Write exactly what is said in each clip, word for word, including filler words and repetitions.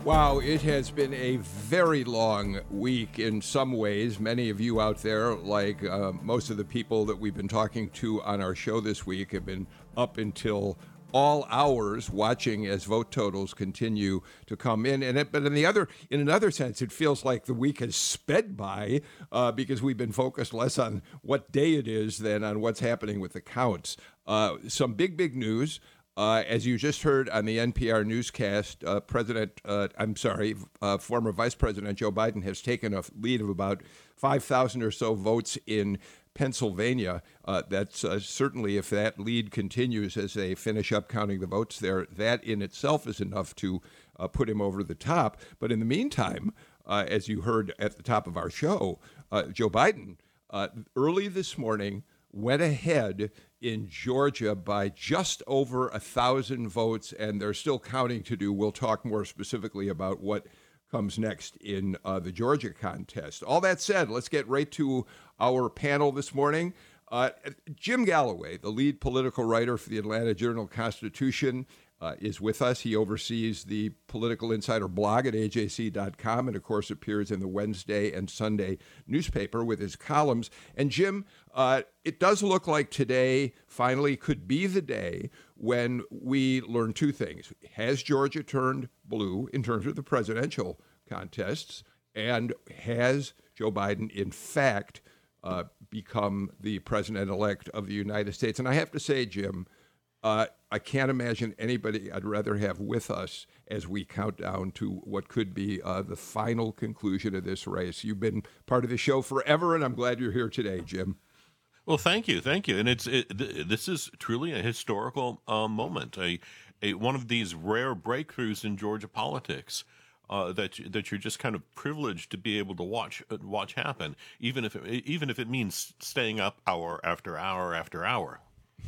Wow, it has been a very long week in some ways. Many of you out there, like uh, most of the people that we've been talking to on our show this week, have been up until all hours watching as vote totals continue to come in. And it, but in the other, in another sense, it feels like the week has sped by uh, because we've been focused less on what day it is than on what's happening with the counts. Uh, some big, big news. Uh, as you just heard on the N P R newscast, uh, President, uh, I'm sorry, uh, former Vice President Joe Biden has taken a lead of about five thousand or so votes in Pennsylvania. Uh, that's uh, certainly, if that lead continues as they finish up counting the votes there, that in itself is enough to uh, put him over the top. But in the meantime, uh, as you heard at the top of our show, uh, Joe Biden, uh, early this morning, went ahead in Georgia by just over a thousand votes, and they're still counting to do. We'll talk more specifically about what comes next in uh, the Georgia contest. All that said, let's get right to our panel this morning. Uh, Jim Galloway, the lead political writer for the Atlanta Journal-Constitution, uh, is with us. He oversees the Political Insider blog at A J C dot com and, of course, appears in the Wednesday and Sunday newspaper with his columns. And, Jim, uh, it does look like today finally could be the day when we learn two things. Has Georgia turned blue in terms of the presidential contests? And has Joe Biden, in fact, uh, become the president-elect of the United States? And I have to say, Jim, Uh, I can't imagine anybody I'd rather have with us as we count down to what could be uh, the final conclusion of this race. You've been part of the show forever, and I'm glad you're here today, Jim. Well, thank you, thank you. And it's it, th- this is truly a historical uh, moment, a, a one of these rare breakthroughs in Georgia politics uh, that you, that you're just kind of privileged to be able to watch uh, watch happen, even if it, even if it means staying up hour after hour after hour.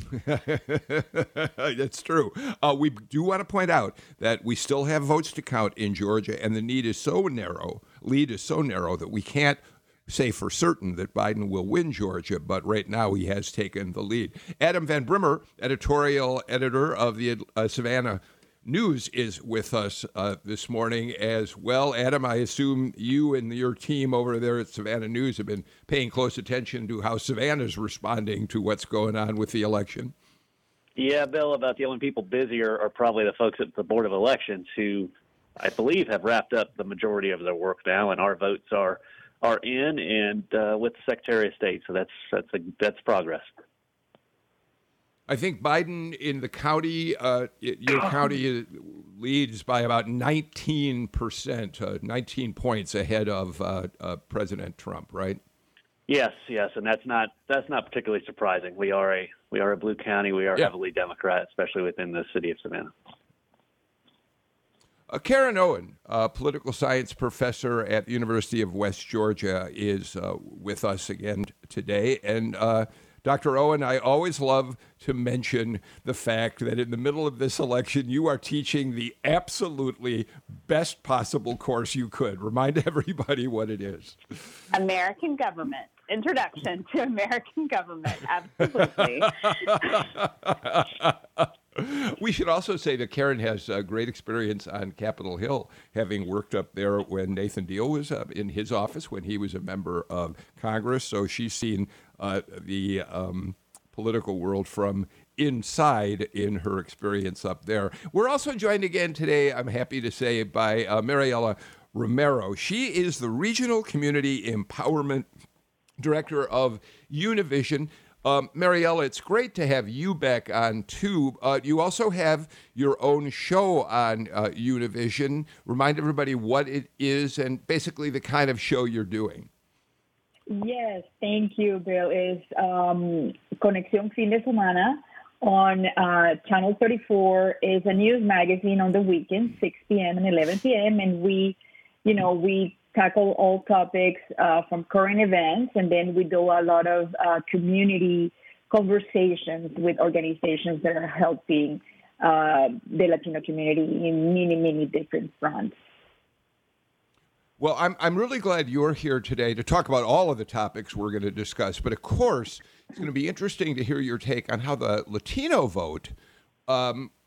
That's true. Uh, we do want to point out that we still have votes to count in Georgia, and the need is so narrow, lead is so narrow that we can't say for certain that Biden will win Georgia, but right now he has taken the lead. Adam Van Brimmer, editorial editor of the uh, Savannah News, is with us uh, this morning as well. Adam, I assume you and your team over there at Savannah News have been paying close attention to how Savannah's responding to what's going on with the election. Yeah, Bill, about the only people busy are, are probably the folks at the Board of Elections who, I believe, have wrapped up the majority of their work now, and our votes are are in and uh, with the Secretary of State. So that's that's a, that's progress. I think Biden in the county, uh, your county leads by about nineteen percent, uh, nineteen points ahead of uh, uh, President Trump, right? Yes, yes, and that's not that's not particularly surprising. We are a we are a blue county. We are yeah. heavily Democrat, especially within the city of Savannah. Uh, Karen Owen, uh, political science professor at the University of West Georgia, is uh, with us again today, and uh, Doctor Owen, I always love to mention the fact that in the middle of this election, you are teaching the absolutely best possible course you could. Remind everybody what it is. American government. Introduction to American government. Absolutely. We should also say that Karen has uh, great experience on Capitol Hill, having worked up there when Nathan Deal was uh, in his office when he was a member of Congress. So she's seen uh, the um, political world from inside in her experience up there. We're also joined again today, I'm happy to say, by uh, Mariela Romero. She is the Regional Community Empowerment Director of Univision. Um, Mariela, it's great to have you back on, too. Uh, you also have your own show on uh, Univision. Remind everybody what it is and basically the kind of show you're doing. Yes, thank you, Bill. It's um, Conexión Fin de Semana on uh, Channel thirty-four. It's a news magazine on the weekends, six p.m. and eleven p.m., and we, you know, we tackle all topics uh, from current events, and then we do a lot of uh, community conversations with organizations that are helping uh, the Latino community in many, many different fronts. Well, I'm I'm really glad you're here today to talk about all of the topics we're going to discuss. But, of course, it's going to be interesting to hear your take on how the Latino vote um,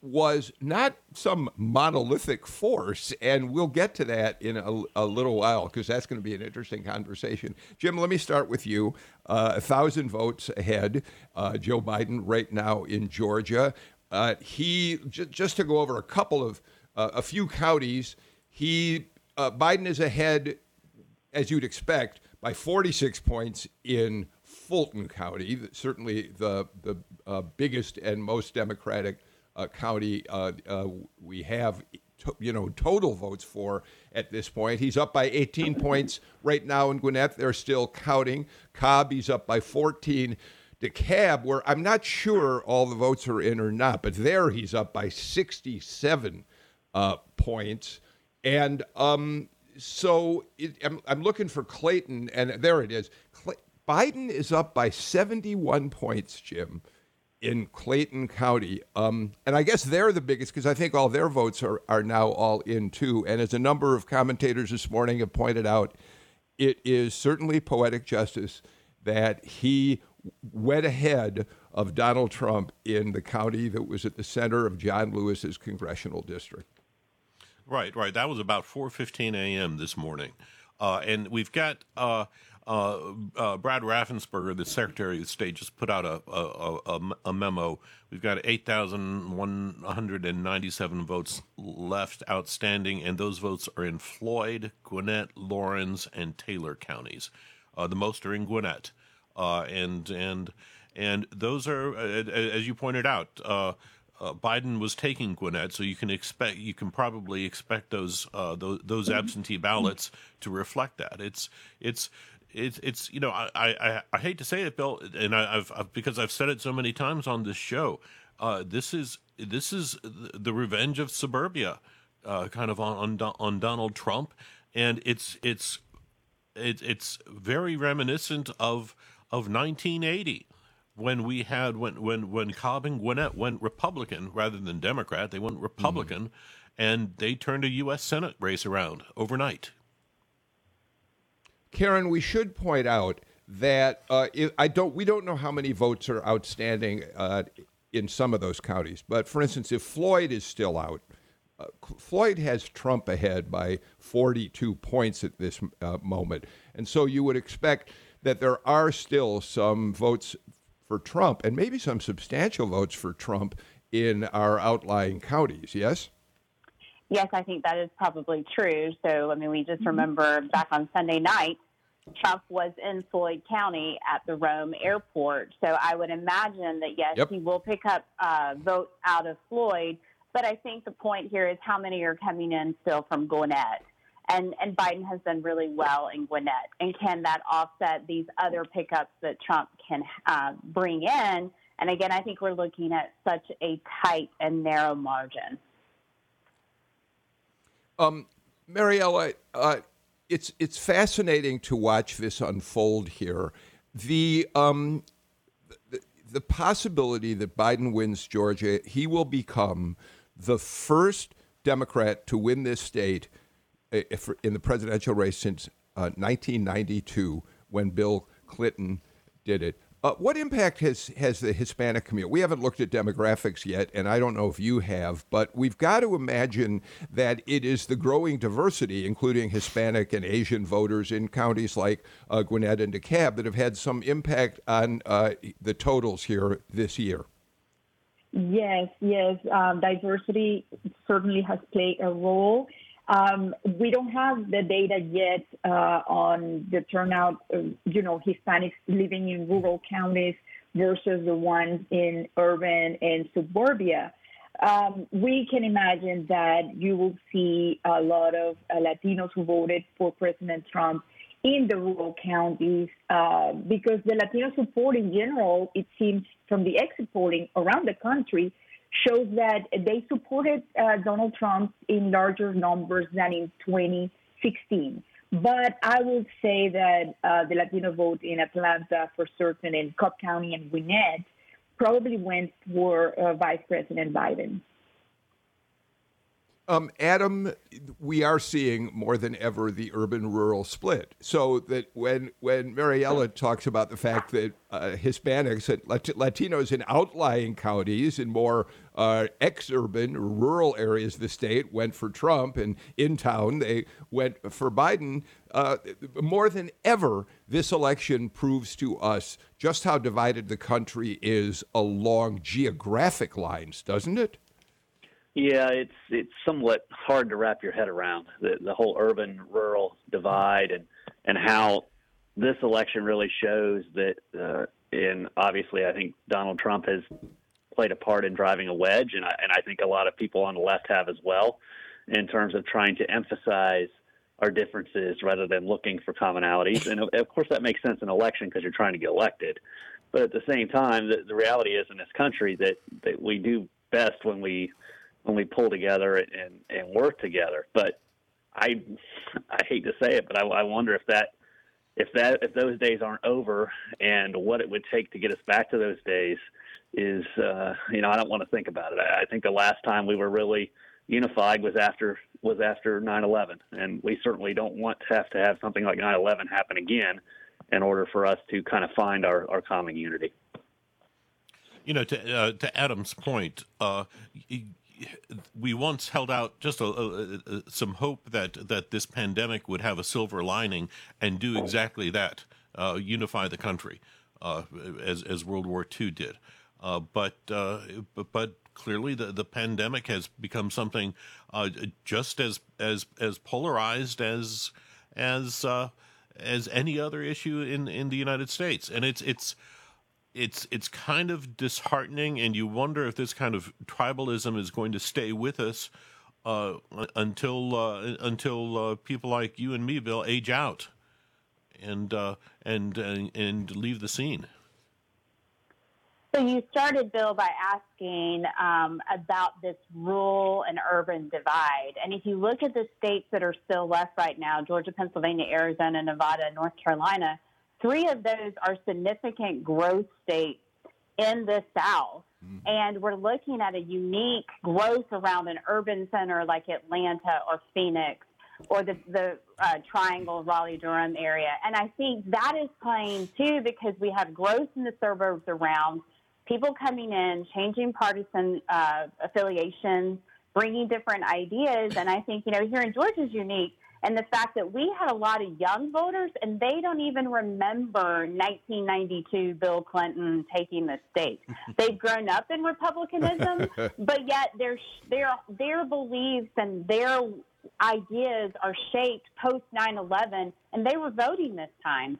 was not some monolithic force, and we'll get to that in a, a little while because that's going to be an interesting conversation. Jim, let me start with you. Uh, a thousand votes ahead, uh, Joe Biden right now in Georgia. Uh, he j- just to go over a couple of uh, a few counties. He uh, Biden is ahead, as you'd expect, by forty-six points in Fulton County, certainly the the uh, biggest and most Democratic uh, county uh, uh, we have, to, you know, total votes for at this point. He's up by eighteen points right now in Gwinnett. They're still counting. Cobb, he's up by fourteen. DeKalb, where I'm not sure all the votes are in or not, but there he's up by sixty-seven uh, points. And um, so it, I'm, I'm looking for Clayton, and there it is. Clay, Biden is up by seventy-one points, Jim, in Clayton County. Um, and I guess they're the biggest because I think all their votes are, are now all in, too. And as a number of commentators this morning have pointed out, it is certainly poetic justice that he went ahead of Donald Trump in the county that was at the center of John Lewis's congressional district. Right, right. That was about four fifteen a.m. this morning. Uh, and we've got uh, uh, uh, Brad Raffensperger, the Secretary of State, just put out a, a, a, a memo. We've got eight thousand one hundred ninety-seven votes left outstanding, and those votes are in Floyd, Gwinnett, Lawrence, and Taylor counties. Uh, the most are in Gwinnett. Uh, and and and those are, uh, as you pointed out, uh, uh, Biden was taking Gwinnett, so you can expect you can probably expect those uh, those, those absentee ballots to reflect that. It's it's it's it's you know I, I, I hate to say it, Bill, and I, I've, I've because I've said it so many times on this show. Uh, this is this is the revenge of suburbia, uh, kind of on, on on Donald Trump, and it's it's it, it's very reminiscent of. of nineteen eighty, when we had when when when Cobb and Gwinnett went Republican rather than Democrat. They went Republican, mm-hmm. and they turned a U S Senate race around overnight. Karen, we should point out that uh, if, I don't. We don't know how many votes are outstanding uh, in some of those counties. But for instance, if Floyd is still out, uh, Floyd has Trump ahead by forty-two points at this uh, moment, and so you would expect that there are still some votes for Trump and maybe some substantial votes for Trump in our outlying counties, yes? Yes, I think that is probably true. So, I mean, we just remember back on Sunday night, Trump was in Floyd County at the Rome airport. So I would imagine that, yes, yep. he will pick up uh, votes out of Floyd. But I think the point here is how many are coming in still from Gwinnett. And, and Biden has done really well in Gwinnett. And can that offset these other pickups that Trump can uh, bring in? And again, I think we're looking at such a tight and narrow margin. Um, Mariella, uh, it's it's fascinating to watch this unfold here. The, um, the the possibility that Biden wins Georgia, he will become the first Democrat to win this state in the presidential race since uh, nineteen ninety-two, when Bill Clinton did it. Uh, what impact has, has the Hispanic community? We haven't looked at demographics yet, and I don't know if you have, but we've got to imagine that it is the growing diversity, including Hispanic and Asian voters in counties like uh, Gwinnett and DeKalb, that have had some impact on uh, the totals here this year. Yes, yes. Um, diversity certainly has played a role. Um, we don't have the data yet uh, on the turnout of, you know, Hispanics living in rural counties versus the ones in urban and suburbia. Um, we can imagine that you will see a lot of uh, Latinos who voted for President Trump in the rural counties uh, because the Latino support in general, it seems from the exit polling around the country, shows that they supported uh, Donald Trump in larger numbers than in twenty sixteen. But I would say that uh, the Latino vote in Atlanta, for certain, in Cobb County and Gwinnett, probably went for uh, Vice President Biden. Um, Adam, we are seeing more than ever the urban-rural split. So that when when Mariella talks about the fact that uh, Hispanics and Lat- Latinos in outlying counties in more uh, ex-urban, rural areas of the state went for Trump, and in town they went for Biden, uh, more than ever, this election proves to us just how divided the country is along geographic lines, doesn't it? Yeah, it's it's somewhat hard to wrap your head around the, the whole urban-rural divide, and, and how this election really shows that, uh, and obviously I think Donald Trump has played a part in driving a wedge, and I, and I think a lot of people on the left have as well, in terms of trying to emphasize our differences rather than looking for commonalities. And, of course, that makes sense in an election because you're trying to get elected. But at the same time, the, the reality is in this country that, that we do best when we – when we pull together and, and work together. But I I hate to say it, but I, I wonder if that if that if those days aren't over, and what it would take to get us back to those days is uh, you know I don't want to think about it. I, I think the last time we were really unified was after was after nine eleven, and we certainly don't want to have to have something like nine eleven happen again in order for us to kind of find our, our common unity. You know, to uh, to Adam's point, uh, we once held out just a, a, a, some hope that, that this pandemic would have a silver lining and do exactly that, uh, unify the country, uh, as as World War Two did. Uh, but, uh, but but clearly the, the pandemic has become something uh, just as as as polarized as as uh, as any other issue in, in the United States, and it's it's. It's it's kind of disheartening, and you wonder if this kind of tribalism is going to stay with us uh, until uh, until uh, people like you and me, Bill, age out and uh, and and and leave the scene. So you started, Bill, by asking um, about this rural and urban divide. And if you look at the states that are still left right now, Georgia, Pennsylvania, Arizona, Nevada, North Carolina, three of those are significant growth states in the South. Mm-hmm. And we're looking at a unique growth around an urban center like Atlanta or Phoenix or the, the uh, Triangle, Raleigh-Durham area. And I think that is playing, too, because we have growth in the suburbs around, people coming in, changing partisan uh, affiliations, bringing different ideas. And I think, you know, here in Georgia is unique. And the fact that we had a lot of young voters, and they don't even remember nineteen ninety-two Bill Clinton taking the state. They've grown up in Republicanism, but yet their their their beliefs and their ideas are shaped post nine eleven, and they were voting this time.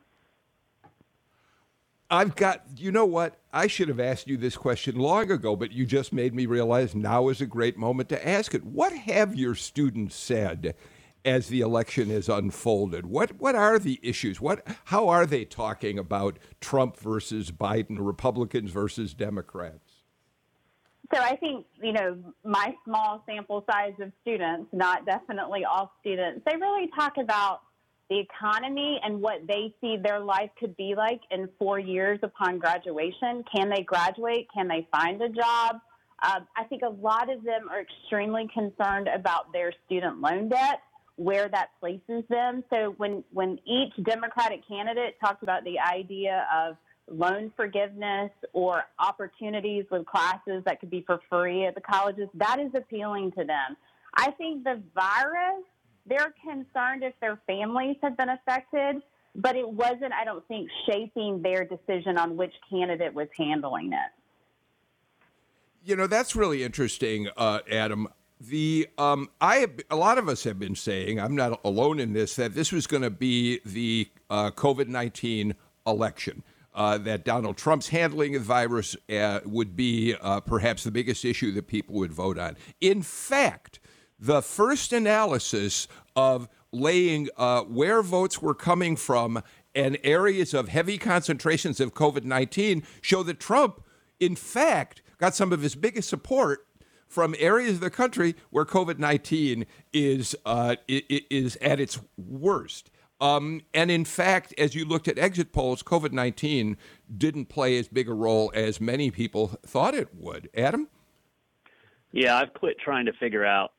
I've got, you know what? I should have asked you this question long ago, but you just made me realize now is a great moment to ask it. What have your students said as the election is unfolded? What what are the issues? What how are they talking about Trump versus Biden, Republicans versus Democrats? So I think, you know, my small sample size of students, not definitely all students, they really talk about the economy and what they see their life could be like in four years upon graduation. Can they graduate? Can they find a job? Uh, I think a lot of them are extremely concerned about their student loan debt, where that places them. So when, when each Democratic candidate talks about the idea of loan forgiveness or opportunities with classes that could be for free at the colleges, that is appealing to them. I think the virus, they're concerned if their families have been affected, but it wasn't, I don't think, shaping their decision on which candidate was handling it. You know, that's really interesting, uh, Adam. The um, I have, a lot of us have been saying, I'm not alone in this, that this was going to be the uh, COVID nineteen election, uh, that Donald Trump's handling of the virus uh, would be uh, perhaps the biggest issue that people would vote on. In fact, the first analysis of laying uh, where votes were coming from and areas of heavy concentrations of COVID nineteen show that Trump, in fact, got some of his biggest support from areas of the country where COVID nineteen is uh, is at its worst. Um, and in fact, as you looked at exit polls, COVID nineteen didn't play as big a role as many people thought it would. Adam? Yeah, I've quit trying to figure out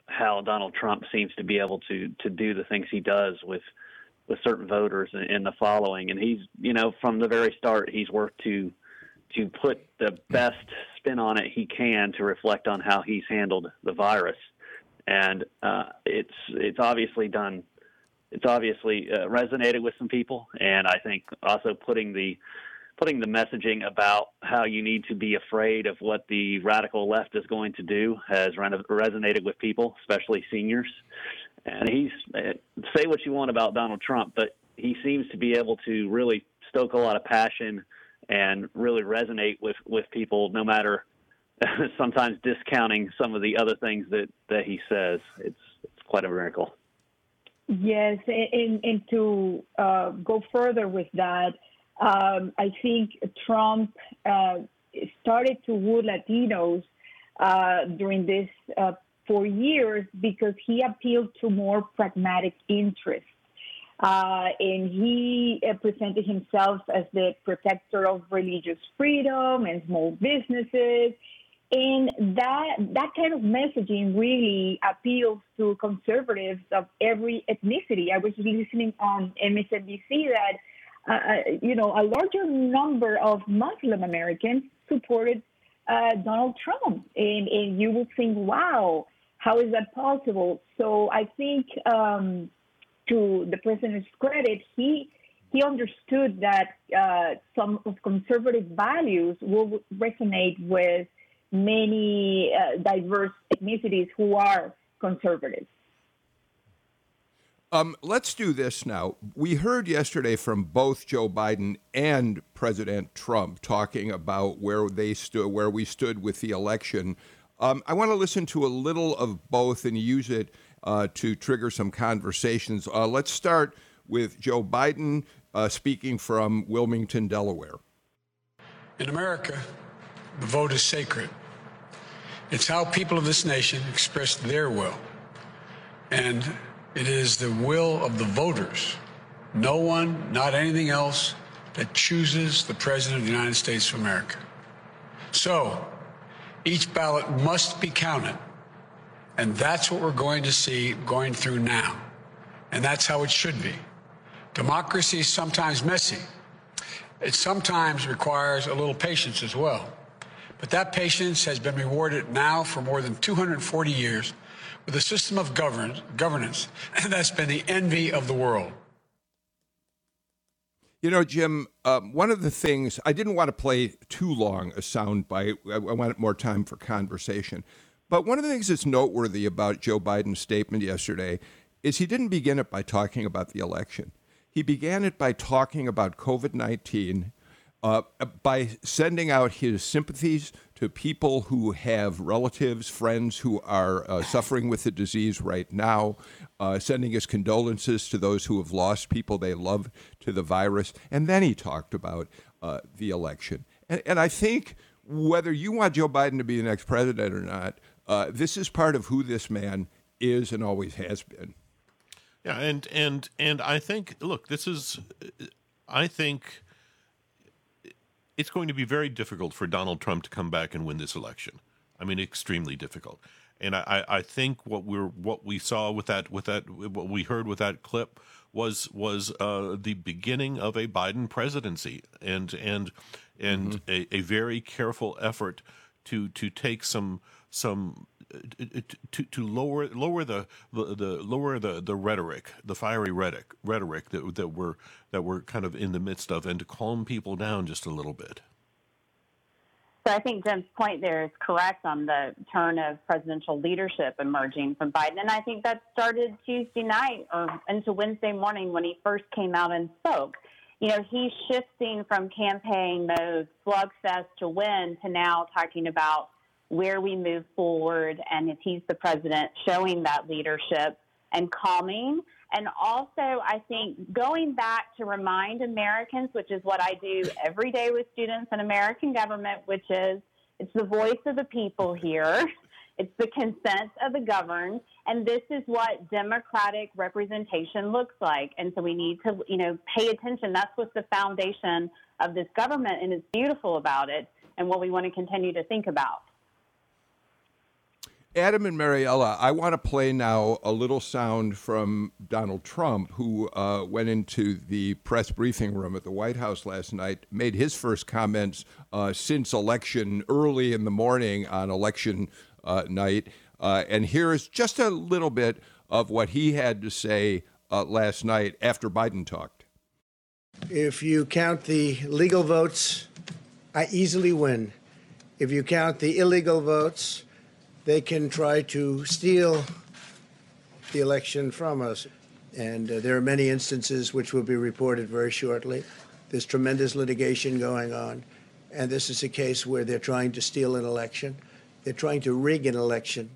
how Donald Trump seems to be able to to do the things he does with with certain voters and, and the following. And he's, you know, from the very start, he's worked to to put the best spin on it he can to reflect on how he's handled the virus. And uh, it's it's obviously done. It's obviously uh, resonated with some people, and I think also putting the putting the messaging about how you need to be afraid of what the radical left is going to do has re- resonated with people, especially seniors. And he's uh, say what you want about Donald Trump, but he seems to be able to really stoke a lot of passion and really resonate with, with people, no matter sometimes discounting some of the other things that, that he says. It's it's quite a miracle. Yes, and, and to uh, go further with that, um, I think Trump uh, started to woo Latinos uh, during this uh, four years because he appealed to more pragmatic interests. Uh, and he uh, presented himself as the protector of religious freedom and small businesses. And that that kind of messaging really appeals to conservatives of every ethnicity. I was listening on M S N B C that, uh, you know, a larger number of Muslim Americans supported uh, Donald Trump. And, and you would think, wow, how is that possible? So I think um, to the president's credit, he he understood that uh, some of conservative values will resonate with many uh, diverse ethnicities who are conservatives. Um, let's do this now. We heard yesterday from both Joe Biden and President Trump talking about where they stood, where we stood with the election. Um, I want to listen to a little of both and use it uh, to trigger some conversations. Uh, let's start with Joe Biden uh, speaking from Wilmington, Delaware. In America, the vote is sacred. It's how people of this nation express their will. And it is the will of the voters, no one, not anything else, that chooses the President of the United States of America. So, each ballot must be counted. And that's what we're going to see going through now. And that's how it should be. Democracy is sometimes messy. It sometimes requires a little patience as well. But that patience has been rewarded now for more than two hundred forty years with a system of govern- governance that's been the envy of the world. You know, Jim, um, one of the things, I didn't want to play too long a sound bite. I, I wanted more time for conversation. But one of the things that's noteworthy about Joe Biden's statement yesterday is he didn't begin it by talking about the election. He began it by talking about COVID nineteen, uh, by sending out his sympathies to people who have relatives, friends who are uh, suffering with the disease right now, uh, sending his condolences to those who have lost people they love to the virus. And then he talked about uh, the election. And, and I think whether you want Joe Biden to be the next president or not, uh, this is part of who this man is and always has been. Yeah, and and and I think, look, this is, I think it's going to be very difficult for Donald Trump to come back and win this election. I mean, extremely difficult. And I, I think what we're what we saw with that with that what we heard with that clip was was uh, the beginning of a Biden presidency, and and and mm-hmm. a, a very careful effort to to take some some. To, to lower lower the, the, the lower the, the rhetoric, the fiery rhetoric rhetoric that that we're that we're kind of in the midst of, and to calm people down just a little bit. So I think Jim's point there is correct on the turn of presidential leadership emerging from Biden, and I think that started Tuesday night or into Wednesday morning when he first came out and spoke. You know, he's shifting from campaign mode, slugfest to win, to now talking about where we move forward, and if he's the president, showing that leadership and calming. And also, I think going back to remind Americans, which is what I do every day with students in American government, which is it's the voice of the people here. It's the consent of the governed. And this is what democratic representation looks like. And so we need to, you know, pay attention. That's what's the foundation of this government, and it's beautiful about it and what we want to continue to think about. Adam and Mariella, I want to play now a little sound from Donald Trump, who uh, went into the press briefing room at the White House last night, made his first comments uh, since election early in the morning on election uh, night. Uh, and here's just a little bit of what he had to say uh, last night after Biden talked. If you count the legal votes, I easily win. If you count the illegal votes, they can try to steal the election from us. And uh, there are many instances which will be reported very shortly. There's tremendous litigation going on. And this is a case where they're trying to steal an election. They're trying to rig an election.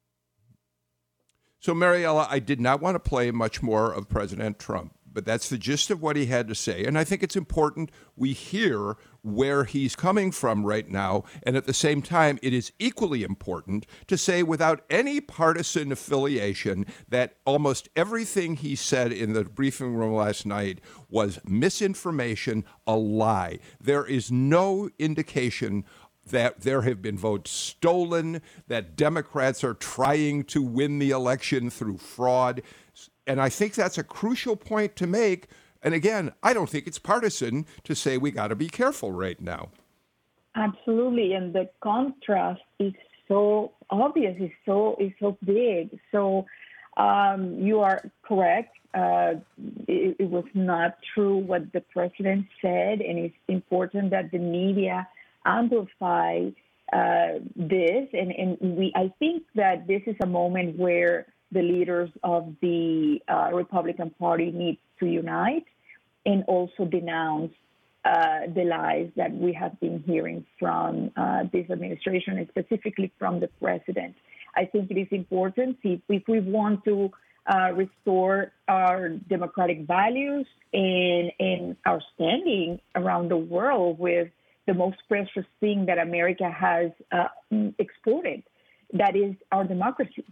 So, Mariella, I did not want to play much more of President Trump, but that's the gist of what he had to say. And I think it's important we hear where he's coming from right now. And at the same time, it is equally important to say without any partisan affiliation that almost everything he said in the briefing room last night was misinformation, a lie. There is no indication that there have been votes stolen, that Democrats are trying to win the election through fraud. And I think that's a crucial point to make. And again, I don't think it's partisan to say we got to be careful right now. Absolutely. And the contrast is so obvious, is so, is so big. So um, you are correct. Uh, it, it was not true what the president said. And it's important that the media amplify uh, this. And, and we, I think that this is a moment where the leaders of the uh, Republican Party need to unite and also denounce uh, the lies that we have been hearing from uh, this administration and specifically from the president. I think it is important if, if we want to uh, restore our democratic values and, and our standing around the world with the most precious thing that America has uh, exported, that is our democracy.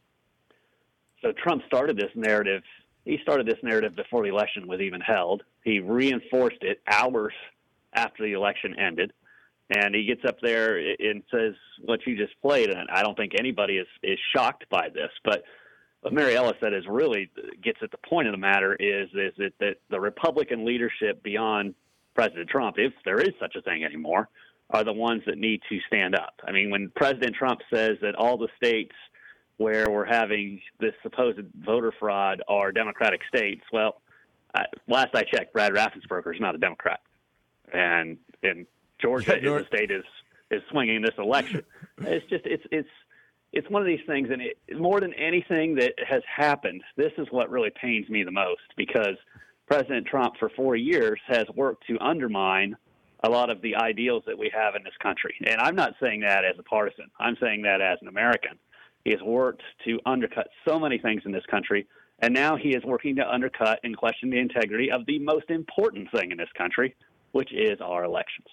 So Trump started this narrative. He started this narrative before the election was even held. He reinforced it hours after the election ended. And he gets up there and says what you just played. And I don't think anybody is, is shocked by this. But what Mariella said is really gets at the point of the matter is, is that, that the Republican leadership beyond President Trump, if there is such a thing anymore, are the ones that need to stand up. I mean, when President Trump says that all the states where we're having this supposed voter fraud are Democratic states, well, I, last I checked, Brad Raffensperger is not a Democrat. And, and Georgia yeah, is the state is, is swinging this election. It's just, it's, it's, it's one of these things, and it, more than anything that has happened, this is what really pains me the most, because President Trump for four years has worked to undermine a lot of the ideals that we have in this country. And I'm not saying that as a partisan. I'm saying that as an American. He has worked to undercut so many things in this country, and now he is working to undercut and question the integrity of the most important thing in this country, which is our elections.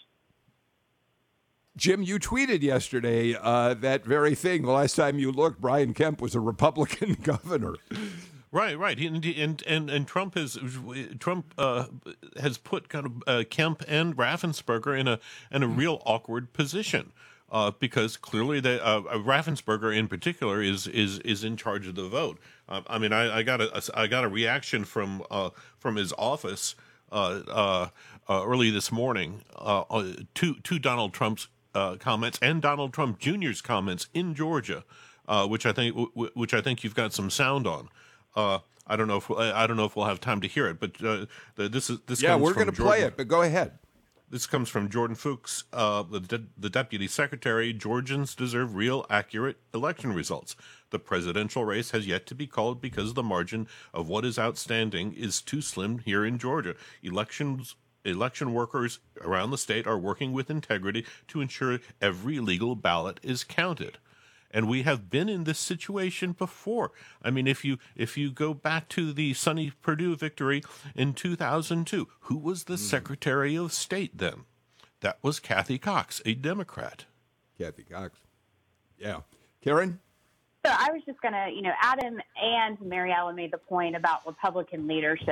Jim, you tweeted yesterday uh, that very thing. The last time you looked, Brian Kemp was a Republican governor. Right, right, and and and, and Trump has Trump uh, has put kind of uh, Kemp and Raffensperger in a in a real awkward position uh, because clearly the uh, Raffensperger in particular is is is in charge of the vote. Uh, I mean, I, I got a I got a reaction from uh, from his office uh, uh, uh, early this morning uh, to to Donald Trump's uh, comments and Donald Trump Junior's comments in Georgia, uh, which I think w- which I think you've got some sound on. Uh, I don't know if we'll, I don't know if we'll have time to hear it, but uh, the, this is this. Yeah, comes we're going to play it, but go ahead. This comes from Jordan Fuchs, uh, the, de- the deputy secretary. Georgians deserve real, accurate election results. The presidential race has yet to be called because the margin of what is outstanding is too slim here in Georgia. Elections. Election workers around the state are working with integrity to ensure every legal ballot is counted. And we have been in this situation before. I mean, if you if you go back to the Sonny Perdue victory in two thousand two, who was the mm. Secretary of State then? That was Kathy Cox, a Democrat. Kathy Cox. Yeah. Karen? So I was just going to, you know, Adam and Mariella made the point about Republican leadership.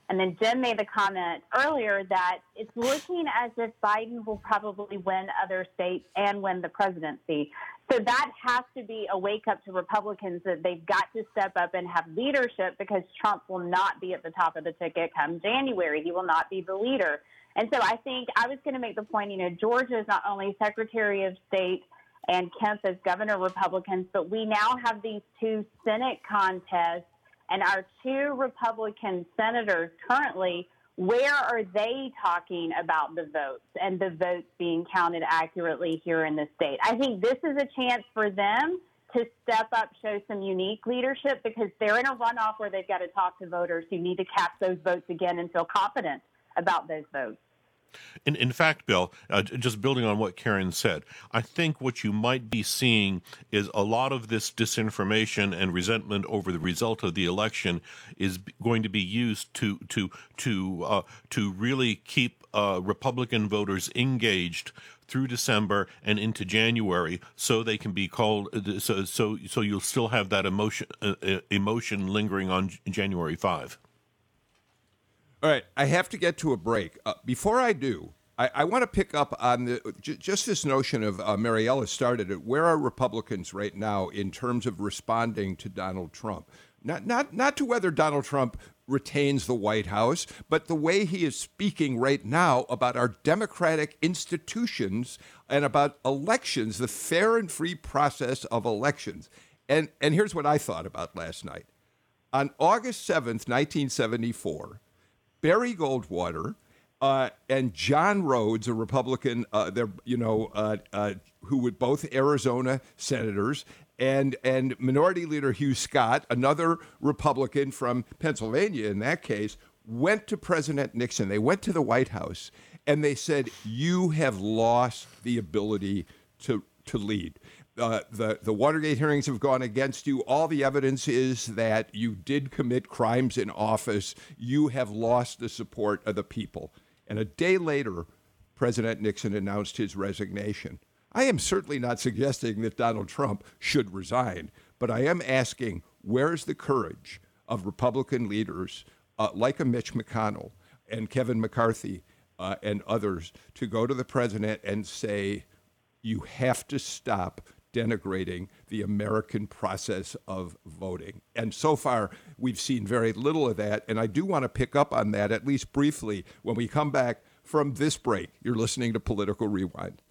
And then Jim made the comment earlier that it's looking as if Biden will probably win other states and win the presidency. So that has to be a wake-up to Republicans that they've got to step up and have leadership, because Trump will not be at the top of the ticket come January. He will not be the leader. And so I think I was going to make the point, you know, Georgia is not only Secretary of State and Kemp as governor Republicans, but we now have these two Senate contests, and our two Republican senators currently, where are they talking about the votes and the votes being counted accurately here in the state? I think this is a chance for them to step up, show some unique leadership, because they're in a runoff where they've got to talk to voters who need to cast those votes again and feel confident about those votes. In, in fact, Bill, uh, just building on what Karen said, I think what you might be seeing is a lot of this disinformation and resentment over the result of the election is going to be used to to to uh, to really keep uh, Republican voters engaged through December and into January, so they can be called. So so so you'll still have that emotion uh, emotion lingering on January fifth. All right, I have to get to a break. Uh, before I do, I, I want to pick up on the, j- just this notion of, uh, Mariella started it, where are Republicans right now in terms of responding to Donald Trump? Not, not, not to whether Donald Trump retains the White House, but the way he is speaking right now about our democratic institutions and about elections, the fair and free process of elections. And, and here's what I thought about last night. On August seventh, nineteen seventy-four, Barry Goldwater uh, and John Rhodes, a Republican, uh, they're, you know, uh, uh, who were both Arizona senators, and and Minority Leader Hugh Scott, another Republican from Pennsylvania in that case, went to President Nixon. They went to the White House, and they said, you have lost the ability to to lead. Uh, the, the Watergate hearings have gone against you. All the evidence is that you did commit crimes in office. You have lost the support of the people. And a day later, President Nixon announced his resignation. I am certainly not suggesting that Donald Trump should resign, but I am asking, where's the courage of Republican leaders uh, like a Mitch McConnell and Kevin McCarthy uh, and others to go to the president and say, you have to stop denigrating the American process of voting. And so far, we've seen very little of that. And I do want to pick up on that, at least briefly, when we come back from this break. You're listening to Political Rewind.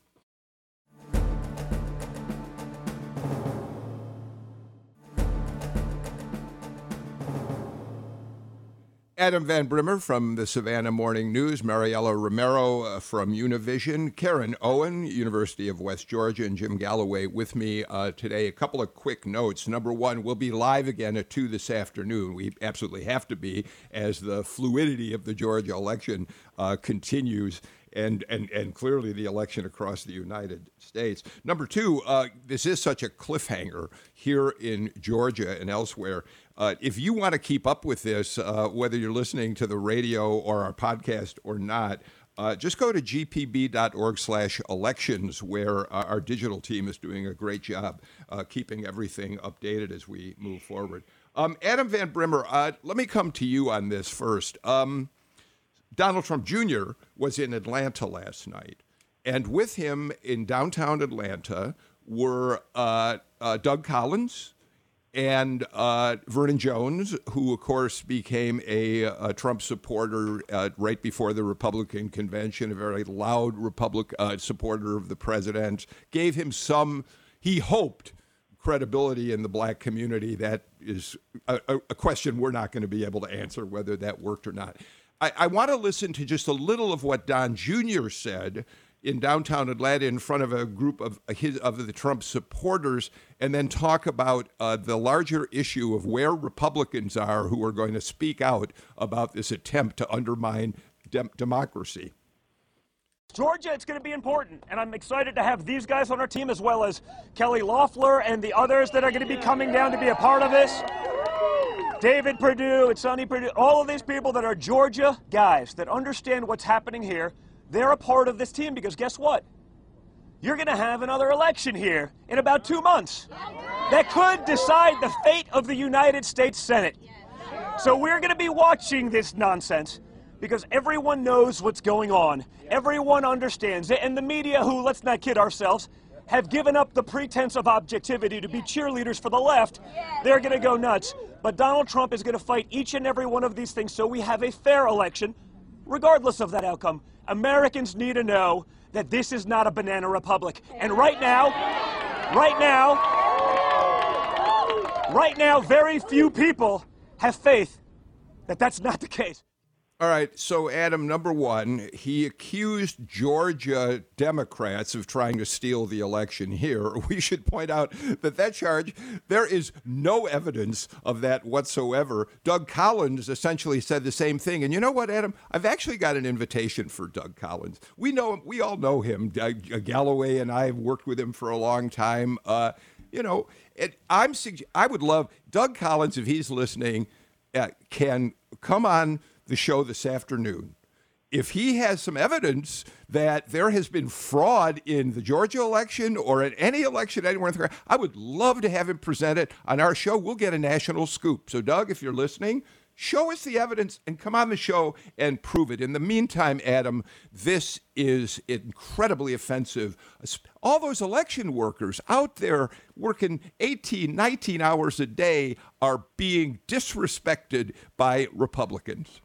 Adam Van Brimmer from the Savannah Morning News, Mariella Romero uh, from Univision, Karen Owen, University of West Georgia, and Jim Galloway with me uh, today. A couple of quick notes. Number one, we'll be live again at two this afternoon. We absolutely have to be, as the fluidity of the Georgia election uh, continues. And, and and clearly the election across the United States. Number two, uh, this is such a cliffhanger here in Georgia and elsewhere. Uh, if you want to keep up with this, uh, whether you're listening to the radio or our podcast or not, uh, just go to g p b dot org slash elections, where uh, our digital team is doing a great job uh, keeping everything updated as we move forward. Um, Adam Van Brimmer, uh, let me come to you on this first. Um, Donald Trump Junior was in Atlanta last night, and with him in downtown Atlanta were uh, uh, Doug Collins and uh, Vernon Jones, who, of course, became a, a Trump supporter uh, right before the Republican convention, a very loud Republic uh, supporter of the president, gave him some, he hoped, credibility in the black community. That is a, a question we're not going to be able to answer whether that worked or not. I, I want to listen to just a little of what Don Junior said in downtown Atlanta in front of a group of his of the Trump supporters, and then talk about uh, the larger issue of where Republicans are who are going to speak out about this attempt to undermine dem- democracy. Georgia, it's going to be important, and I'm excited to have these guys on our team, as well as Kelly Loeffler and the others that are going to be coming down to be a part of this. David Perdue and Sonny Perdue, all of these people that are Georgia guys that understand what's happening here, they're a part of this team, because guess what? You're going to have another election here in about two months that could decide the fate of the United States Senate. So we're going to be watching this nonsense because everyone knows what's going on. Everyone understands it. And the media, who, let's not kid ourselves, have given up the pretense of objectivity to be cheerleaders for the left, they're going to go nuts. But Donald Trump is going to fight each and every one of these things so we have a fair election, regardless of that outcome. Americans need to know that this is not a banana republic. And right now, right now, right now, very few people have faith that that's not the case. All right, so Adam, number one, he accused Georgia Democrats of trying to steal the election here. We should point out that that charge, there is no evidence of that whatsoever. Doug Collins essentially said the same thing. And you know what, Adam? I've actually got an invitation for Doug Collins. We know him. We all know him. Uh, Galloway and I have worked with him for a long time. Uh, you know, it, I'm. I would love Doug Collins, if he's listening, uh, can come on the show this afternoon. If he has some evidence that there has been fraud in the Georgia election or in any election anywhere in the country, I would love to have him present it on our show. We'll get a national scoop. So, Doug, if you're listening, show us the evidence and come on the show and prove it. In the meantime, Adam, this is incredibly offensive. All those election workers out there working eighteen, nineteen hours a day are being disrespected by Republicans.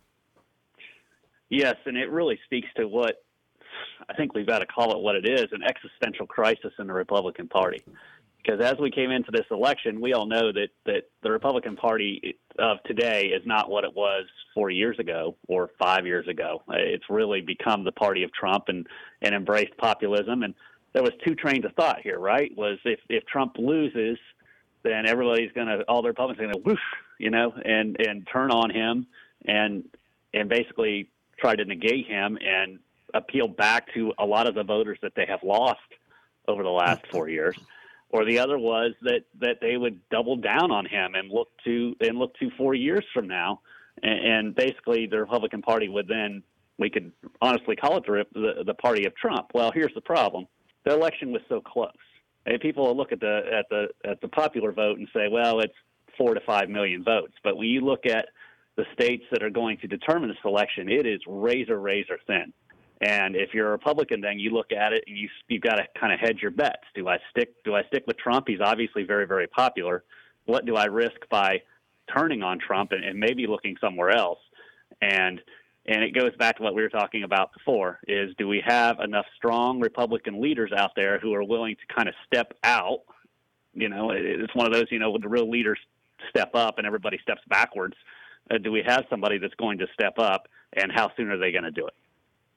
Yes, and it really speaks to what I think we've got to call it what it is, an existential crisis in the Republican Party. Because as we came into this election, we all know that, that the Republican Party of today is not what it was four years ago or five years ago. It's really become the party of Trump and, and embraced populism. And there was two trains of thought here, right? Was if, if Trump loses, then everybody's going to, all the Republicans are going to whoosh, you know, and, and turn on him and and basically try to negate him and appeal back to a lot of the voters that they have lost over the last four years. Or the other was that, that they would double down on him and look to and look to four years from now, and, and basically the Republican Party would then, we could honestly call it the, the the party of Trump. Well, here's the problem: the election was so close, and people will look at the at the at the popular vote and say, well, it's four to five million votes. But when you look at the states that are going to determine this election, it is razor razor thin. And if you're a Republican, then you look at it and you you've got to kind of hedge your bets. Do I stick? Do I stick with Trump? He's obviously very, very popular. What do I risk by turning on Trump and, and maybe looking somewhere else? And and it goes back to what we were talking about before: is do we have enough strong Republican leaders out there who are willing to kind of step out? You know, it, it's one of those, you know, when the real leaders step up and everybody steps backwards. Uh, do we have somebody that's going to step up, and how soon are they going to do it?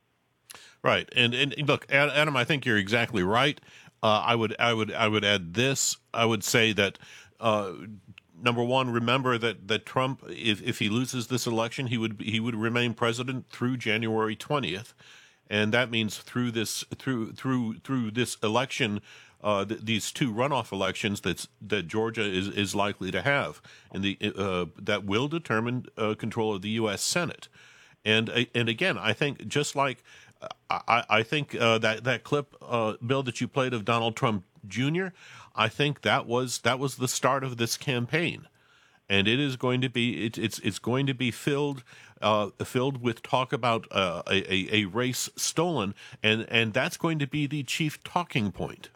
Right, and and look, Adam, I think you're exactly right. Uh, I would, I would, I would add this. I would say that uh, number one, remember that that Trump, if if he loses this election, he would he would remain president through January twentieth, and that means through this through through through this election. Uh, th- these two runoff elections that's, that Georgia is, is likely to have, and the uh, that will determine uh, control of the U S Senate, and uh, and again, I think just like uh, I, I think uh, that that clip, uh, Bill, that you played of Donald Trump Junior, I think that was that was the start of this campaign, and it is going to be it, it's it's going to be filled. Uh, filled with talk about uh, a, a race stolen, and and that's going to be the chief talking point.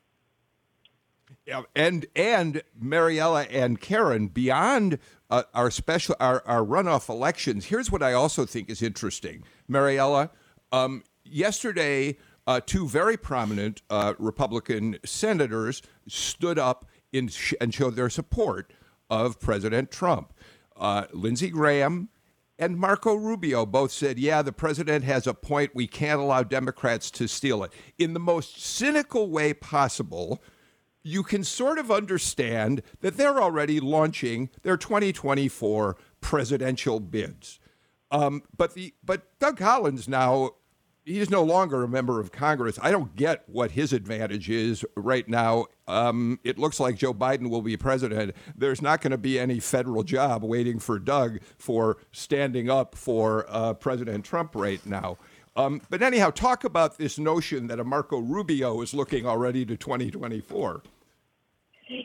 Yeah, and and Mariella and Karen, beyond uh, our special our, our runoff elections, here's what I also think is interesting. Mariella, um, yesterday, uh, two very prominent uh, Republican senators stood up in sh- and showed their support of President Trump. Uh, Lindsey Graham and Marco Rubio both said, yeah, the president has a point. We can't allow Democrats to steal it. In the most cynical way possible, you can sort of understand that they're already launching their twenty twenty-four presidential bids. Um, but the but Doug Collins now, he's no longer a member of Congress. I don't get what his advantage is right now. Um, it looks like Joe Biden will be president. There's not going to be any federal job waiting for Doug for standing up for uh, President Trump right now. Um, but anyhow, talk about this notion that a Marco Rubio is looking already to twenty twenty-four.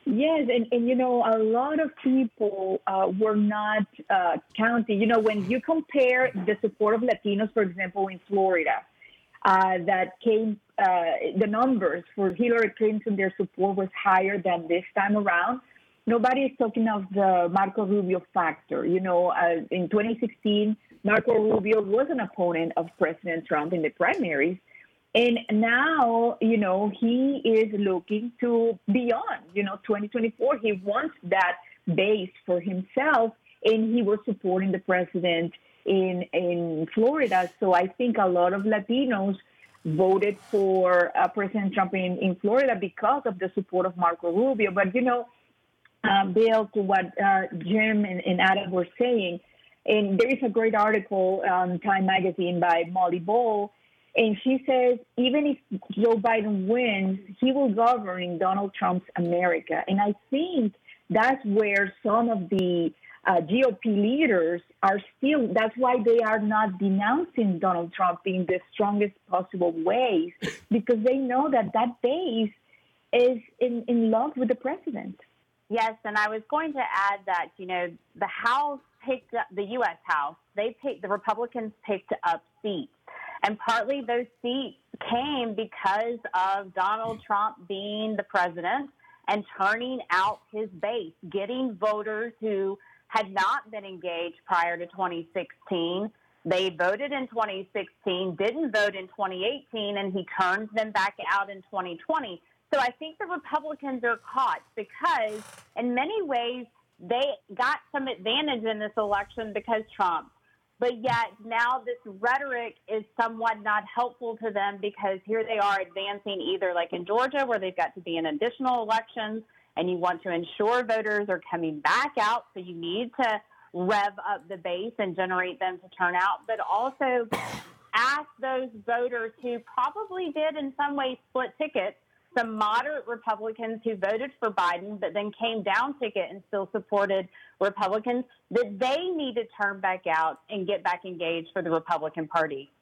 Yes, and, and you know, a lot of people uh, were not uh, counting. You know, when you compare the support of Latinos, for example, in Florida, uh, that came, uh, the numbers for Hillary Clinton, their support was higher than this time around. Nobody is talking of the Marco Rubio factor. You know, uh, in twenty sixteen, Marco Rubio was an opponent of President Trump in the primaries. And now, you know, he is looking to beyond, you know, twenty twenty-four. He wants that base for himself, and he was supporting the president in in Florida. So I think a lot of Latinos voted for uh, President Trump in, in Florida because of the support of Marco Rubio. But, you know, uh, Bill, to what uh, Jim and, and Adam were saying, and there is a great article on Time Magazine by Molly Ball. And she says, even if Joe Biden wins, he will govern in Donald Trump's America. And I think that's where some of the uh, G O P leaders are still, that's why they are not denouncing Donald Trump in the strongest possible ways, because they know that that base is in, in love with the president. Yes, and I was going to add that, you know, the House picked up, the U S House, they picked, the Republicans picked up seats. And partly those seats came because of Donald Trump being the president and turning out his base, getting voters who had not been engaged prior to twenty sixteen. They voted in twenty sixteen, didn't vote in twenty eighteen, and he turns them back out in twenty twenty. So I think the Republicans are caught because in many ways they got some advantage in this election because Trump. But yet now this rhetoric is somewhat not helpful to them because here they are advancing either like in Georgia where they've got to be in additional elections and you want to ensure voters are coming back out. So you need to rev up the base and generate them to turn out, but also ask those voters who probably did in some ways split tickets, some moderate Republicans who voted for Biden but then came down ticket and still supported Republicans, that they need to turn back out and get back engaged for the Republican Party.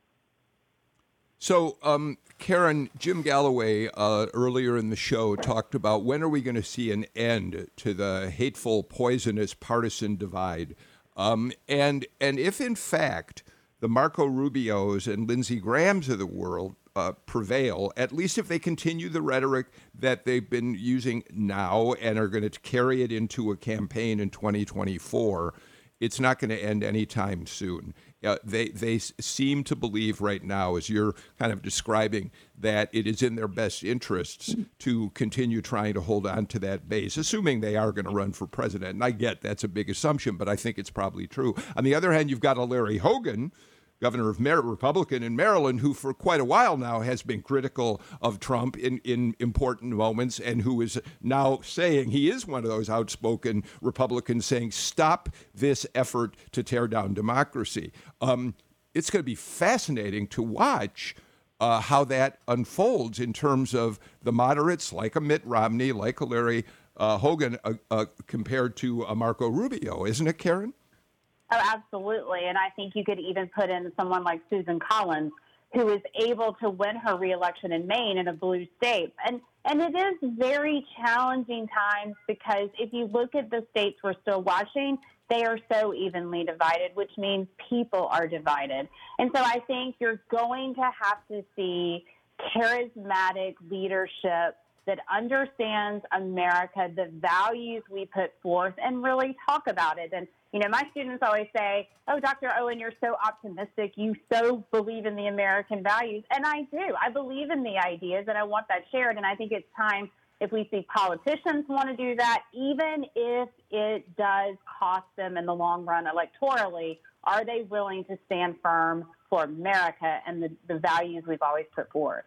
So, um, Karen, Jim Galloway uh, earlier in the show talked about when are we going to see an end to the hateful, poisonous partisan divide? Um, and and if, in fact, the Marco Rubios and Lindsey Grahams of the world Uh, prevail, at least if they continue the rhetoric that they've been using now and are going to carry it into a campaign in twenty twenty-four, it's not going to end anytime soon. Uh, they they seem to believe right now, as you're kind of describing, that it is in their best interests to continue trying to hold on to that base, assuming they are going to run for president. And I get that's a big assumption, but I think it's probably true. On the other hand, you've got a Larry Hogan, governor of Mar- Republican in Maryland, who for quite a while now has been critical of Trump in, in important moments and who is now saying he is one of those outspoken Republicans saying, stop this effort to tear down democracy. Um, it's going to be fascinating to watch uh, how that unfolds in terms of the moderates like a Mitt Romney, like a Larry uh, Hogan, uh, uh, compared to a Marco Rubio. Isn't it, Karen? Oh, absolutely. And I think you could even put in someone like Susan Collins, who was able to win her reelection in Maine in a blue state. And and it is very challenging times because if you look at the states we're still watching, they are so evenly divided, which means people are divided. And so I think you're going to have to see charismatic leadership that understands America, the values we put forth, and really talk about it. And you know, my students always say, oh, Doctor Owen, you're so optimistic. You so believe in the American values. And I do. I believe in the ideas, and I want that shared. And I think it's time, if we see politicians want to do that, even if it does cost them in the long run electorally, are they willing to stand firm for America and the, the values we've always put forth?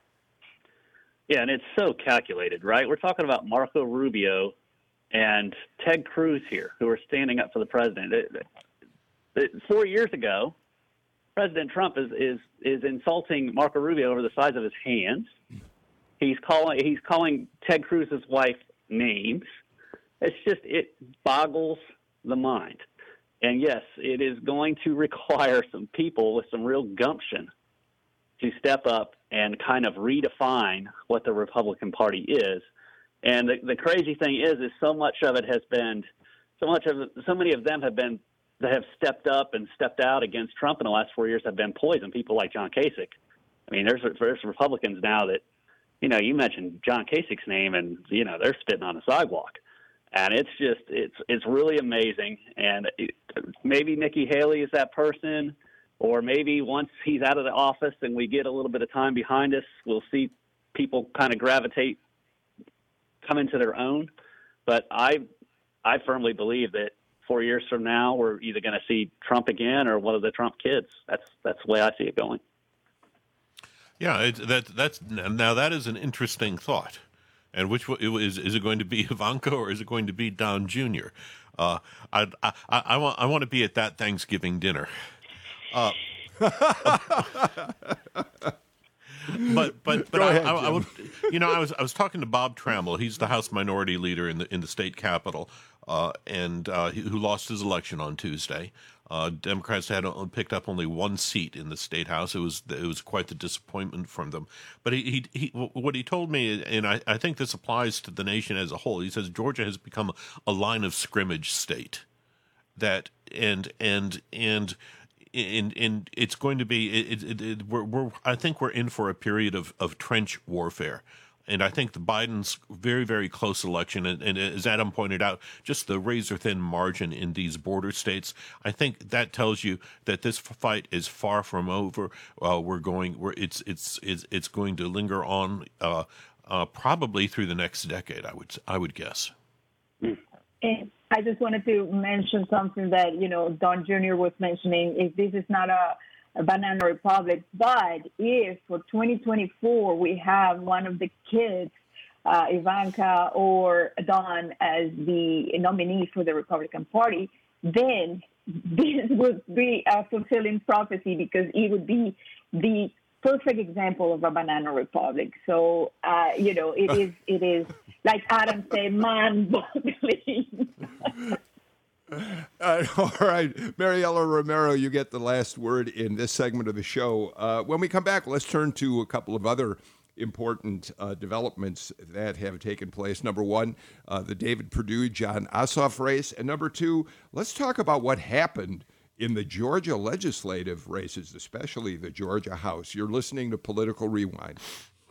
Yeah, and it's so calculated, right? We're talking about Marco Rubio and Ted Cruz here, who are standing up for the president. It, it, four years ago, President Trump is, is is insulting Marco Rubio over the size of his hands. He's calling he's calling Ted Cruz's wife names. It's just it boggles the mind. And yes, it is going to require some people with some real gumption to step up and kind of redefine what the Republican Party is. And the, the crazy thing is, is so much of it has been, so much of it, so many of them have been, that have stepped up and stepped out against Trump in the last four years have been poison. People like John Kasich. I mean, there's there's Republicans now that, you know, you mentioned John Kasich's name, and you know they're spitting on the sidewalk, and it's just it's it's really amazing. And it, maybe Nikki Haley is that person, or maybe once he's out of the office and we get a little bit of time behind us, we'll see people kind of gravitate, come into their own. But I I firmly believe that four years from now we're either going to see Trump again or one of the Trump kids. That's that's the way I see it going. Yeah, it, that that's now that is an interesting thought. And which is is it going to be Ivanka or is it going to be Don Junior? Uh, I, I I want I want to be at that Thanksgiving dinner. Uh, but but but I, ahead, I, I, I would, Jim. you know I was I was talking to Bob Trammell. He's the House Minority Leader in the in the state capitol, uh, and uh, who lost his election on Tuesday. Uh, Democrats had picked up only one seat in the state house. It was it was quite the disappointment from them. But he, he, he what he told me, and I, I think this applies to the nation as a whole. He says Georgia has become a line of scrimmage state. That and and and and, and it's going to be. It, it, it, we're, we're I think we're in for a period of, of trench warfare. And I think the Biden's very, very close election, and, and as Adam pointed out, just the razor-thin margin in these border states, I think that tells you that this fight is far from over. Uh, we're going, we're, it's, it's, it's, it's going to linger on uh, uh, probably through the next decade. I would, I would guess. And I just wanted to mention something that, you know, Don Junior was mentioning. If this is not a a banana republic, but if for twenty twenty-four we have one of the kids, uh, Ivanka or Don, as the nominee for the Republican Party, then this would be a fulfilling prophecy because it would be the perfect example of a banana republic. So, uh, you know, it is, it is like Adam said, mind-boggling. Uh, all right, Mariela Romero, you get the last word in this segment of the show. Uh, when we come back, let's turn to a couple of other important uh, developments that have taken place. Number one, uh, the David Perdue, Jon Ossoff race. And number two, let's talk about what happened in the Georgia legislative races, especially the Georgia House. You're listening to Political Rewind.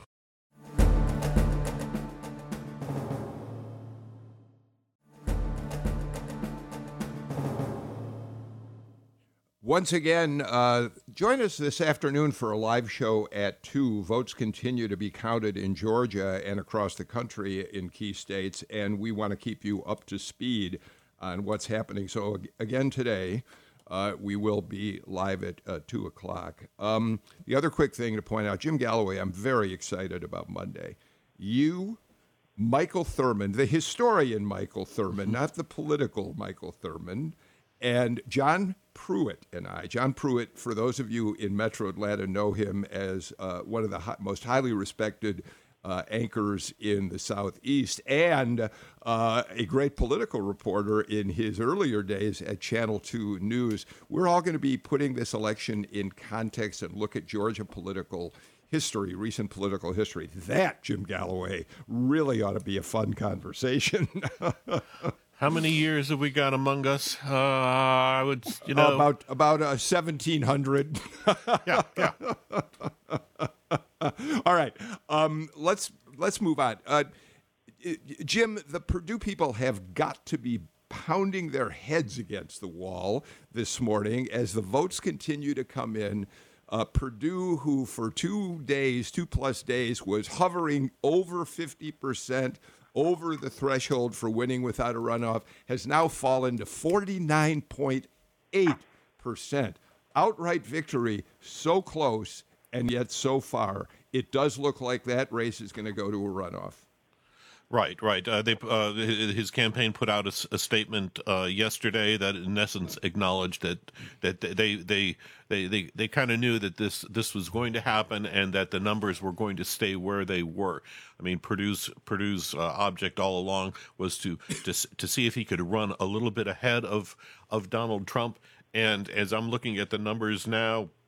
Once again, uh, join us this afternoon for a live show at two. Votes continue to be counted in Georgia and across the country in key states, and we want to keep you up to speed on what's happening. So again today, uh, we will be live at uh, two o'clock. Um, the other quick thing to point out, Jim Galloway, I'm very excited about Monday. You, Michael Thurmond, the historian Michael Thurmond, not the political Michael Thurmond, and John Pruitt and I. John Pruitt, for those of you in Metro Atlanta, know him as uh, one of the hi- most highly respected uh, anchors in the Southeast and uh, a great political reporter in his earlier days at Channel two News. We're all going to be putting this election in context and look at Georgia political history, recent political history. That, Jim Galloway, really ought to be a fun conversation. How many years have we got among us? Uh, I would, you know, about about uh, seventeen hundred. yeah, yeah. All right, um, let's let's move on. Uh, Jim, the Purdue people have got to be pounding their heads against the wall this morning as the votes continue to come in. Uh, Purdue, who for two days, two plus days, was hovering over fifty percent. Over the threshold for winning without a runoff, has now fallen to forty-nine point eight percent. Outright victory, so close, and yet so far. It does look like that race is going to go to a runoff. Right, right. Uh, they, uh, his campaign put out a, a statement uh, yesterday that, in essence, acknowledged that that they they they they, they kind of knew that this this was going to happen and that the numbers were going to stay where they were. I mean, Purdue's Purdue's uh, object all along was to, to to see if he could run a little bit ahead of of Donald Trump. And as I'm looking at the numbers now,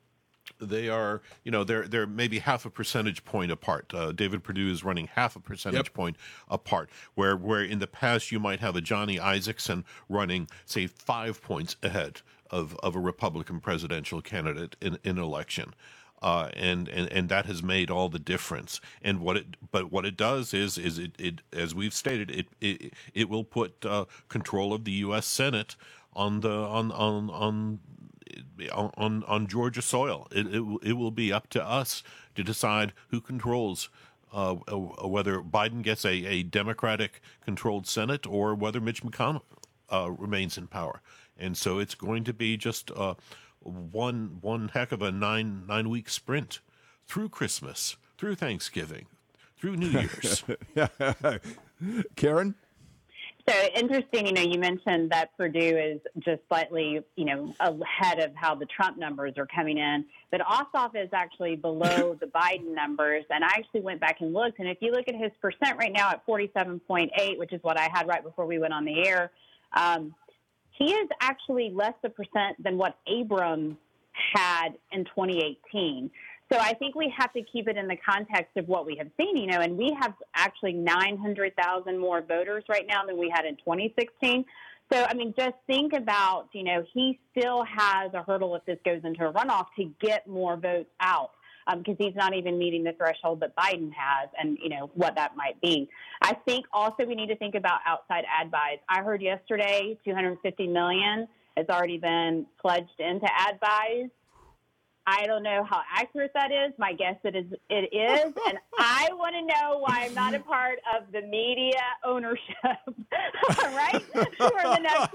they are, you know, they're they're maybe half a percentage point apart. Uh, David Perdue is running half a percentage yep. point apart, where where in the past you might have a Johnny Isakson running, say, five points ahead of, of a Republican presidential candidate in, in an election. Uh, and, and, and that has made all the difference. And what it, but what it does is, is it, it as we've stated, it, it, it will put uh, control of the U S Senate on the, on, on, on, on, on Georgia soil. It, it, it will be up to us to decide who controls, uh, whether Biden gets a, a Democratic controlled Senate or whether Mitch McConnell uh, remains in power. And so it's going to be just, uh, one one heck of a nine nine week sprint through Christmas, through Thanksgiving, through New Year's. Karen? So interesting, you know, you mentioned that Perdue is just slightly, you know, ahead of how the Trump numbers are coming in, but Ossoff is actually below the Biden numbers. And I actually went back and looked, and if you look at his percent right now at forty-seven point eight, which is what I had right before we went on the air, um, he is actually less a percent than what Abrams had in twenty eighteen. So I think we have to keep it in the context of what we have seen, you know, and we have actually nine hundred thousand more voters right now than we had in twenty sixteen. So, I mean, just think about, you know, he still has a hurdle if this goes into a runoff to get more votes out. Because um, he's not even meeting the threshold that Biden has, and, you know, what that might be. I think also we need to think about outside ad buys. I heard yesterday two hundred fifty million dollars has already been pledged into ad buys. I don't know how accurate that is. My guess it is, it is, and I want to know why I'm not a part of the media ownership, right, for the next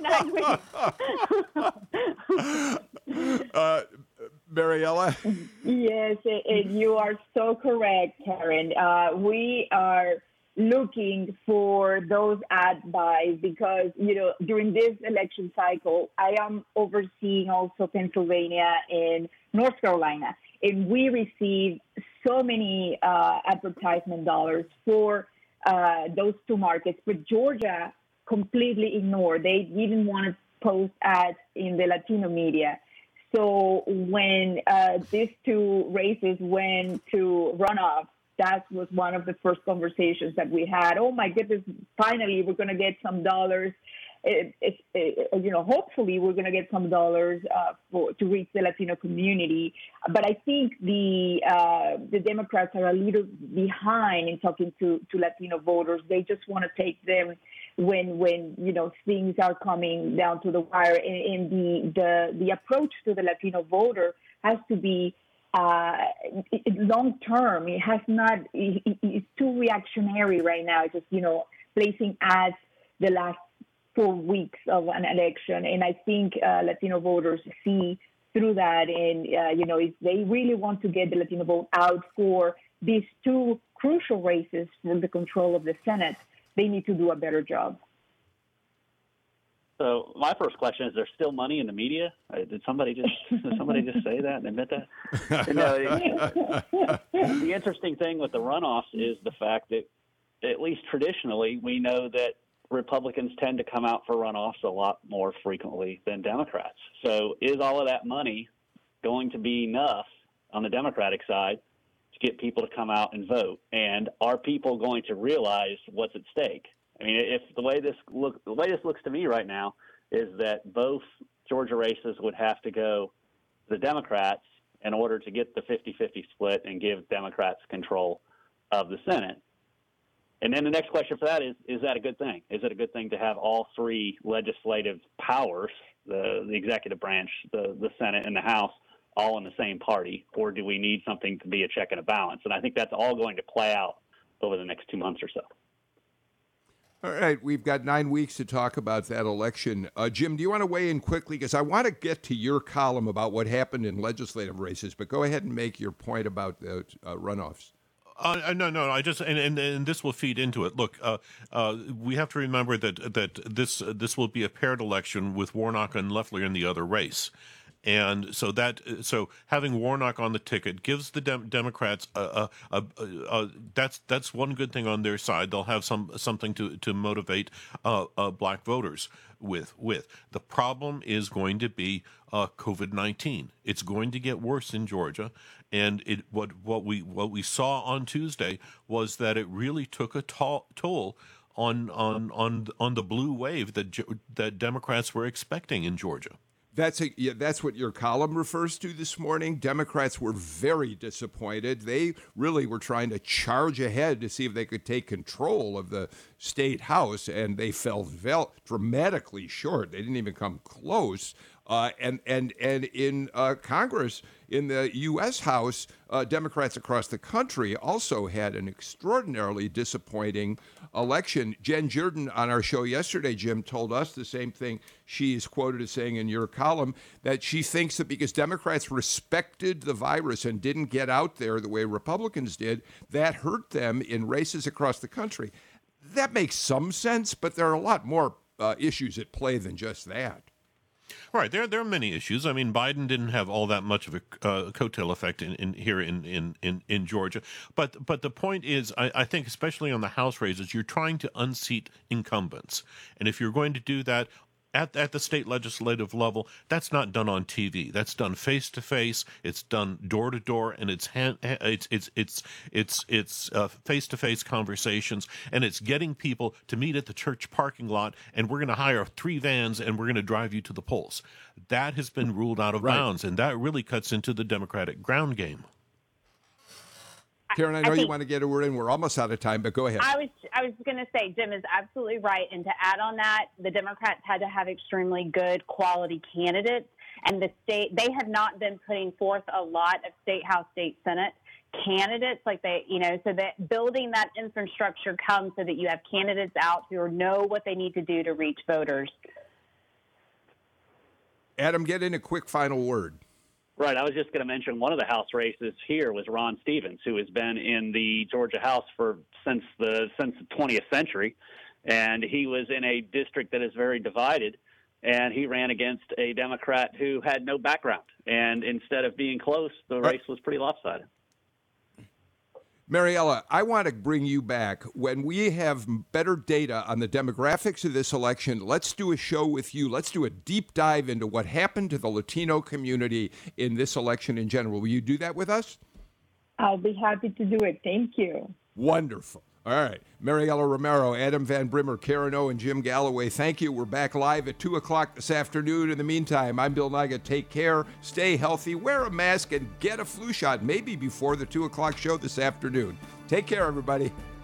nine weeks. uh, Mariella? Yes, and you are so correct, Karen. Uh, we are looking for those ad buys because, you know, during this election cycle, I am overseeing also Pennsylvania and North Carolina, and we receive so many uh, advertisement dollars for uh, those two markets, but Georgia completely ignored. They didn't want to post ads in the Latino media. So when uh, these two races went to runoff, that was one of the first conversations that we had. Oh, my goodness, finally, we're going to get some dollars. It, it, it, you know, hopefully we're going to get some dollars uh, for, to reach the Latino community. But I think the uh, the Democrats are a little behind in talking to, to Latino voters. They just want to take them when, when you know, things are coming down to the wire. And, and the, the, the approach to the Latino voter has to be uh, long term. It has not, it, it's too reactionary right now. It's just, you know, placing ads the last four weeks of an election. And I think uh, Latino voters see through that. And, uh, you know, if they really want to get the Latino vote out for these two crucial races for the control of the Senate, they need to do a better job. So my first question is: there's still money in the media? Uh, did somebody just did somebody just say that and admit that? You know, the interesting thing with the runoffs is the fact that, at least traditionally, we know that Republicans tend to come out for runoffs a lot more frequently than Democrats. So is all of that money going to be enough on the Democratic side to get people to come out and vote? And are people going to realize what's at stake? I mean, if the way this look, the way this looks to me right now is that both Georgia races would have to go to the Democrats in order to get the fifty-fifty split and give Democrats control of the Senate. And then the next question for that is, is that a good thing? Is it a good thing to have all three legislative powers, the, the executive branch, the, the Senate, and the House, all in the same party? Or do we need something to be a check and a balance? And I think that's all going to play out over the next two months or so. All right, we've got nine weeks to talk about that election. Uh, Jim, do you want to weigh in quickly? Because I want to get to your column about what happened in legislative races, but go ahead and make your point about the uh, runoffs. Uh, no, no, I just and, and and this will feed into it. Look, uh, uh, we have to remember that that this uh, this will be a paired election with Warnock and Loeffler in the other race, And so that so having Warnock on the ticket gives the Dem- Democrats a, a, a, a, a that's that's one good thing on their side. They'll have some something to to motivate uh, uh, black voters with with. The problem is going to be uh, COVID nineteen. It's going to get worse in Georgia, and it what what we what we saw on Tuesday was that it really took a toll, toll on on on on the blue wave that that Democrats were expecting in Georgia. That's a, yeah, that's what your column refers to this morning. Democrats were very disappointed. They really were trying to charge ahead to see if they could take control of the state house, and they fell vel- dramatically short. They didn't even come close. Uh, and and and in uh, Congress, in the U S House, uh, Democrats across the country also had an extraordinarily disappointing election. Jen Jordan on our show yesterday, Jim, told us the same thing. She is quoted as saying in your column that she thinks that because Democrats respected the virus and didn't get out there the way Republicans did, that hurt them in races across the country. That makes some sense, but there are a lot more uh, issues at play than just that. Right, there there are many issues. I mean, Biden didn't have all that much of a uh, coattail effect in, in here in, in, in, in Georgia. But but the point is, I, I think especially on the House races, you're trying to unseat incumbents. And if you're going to do that at at the state legislative level, that's not done on T V. That's done face to face. It's done door to door, and it's hand, it's it's it's it's it's face to face conversations, and it's getting people to meet at the church parking lot. And we're going to hire three vans, and we're going to drive you to the polls. That has been ruled out of right. bounds, and that really cuts into the Democratic ground game. Karen, I know I you think, want to get a word in. We're almost out of time, but go ahead. I was I was going to say, Jim is absolutely right. And to add on that, the Democrats had to have extremely good quality candidates. And the state, they have not been putting forth a lot of state house, state senate candidates like they, you know, so that building that infrastructure comes so that you have candidates out who know what they need to do to reach voters. Adam, get in a quick final word. Right. I was just going to mention one of the House races here was Ron Stevens, who has been in the Georgia House for since the since the twentieth century, and he was in a district that is very divided, and he ran against a Democrat who had no background, and instead of being close, the race was pretty lopsided. Mariella, I want to bring you back. When we have better data on the demographics of this election, let's do a show with you. Let's do a deep dive into what happened to the Latino community in this election in general. Will you do that with us? I'll be happy to do it. Thank you. Wonderful. All right. Mariella Romero, Adam Van Brimmer, Karen O, and Jim Galloway, thank you. We're back live at two o'clock this afternoon. In the meantime, I'm Bill Nigut. Take care, stay healthy, wear a mask, and get a flu shot maybe before the two o'clock show this afternoon. Take care, everybody.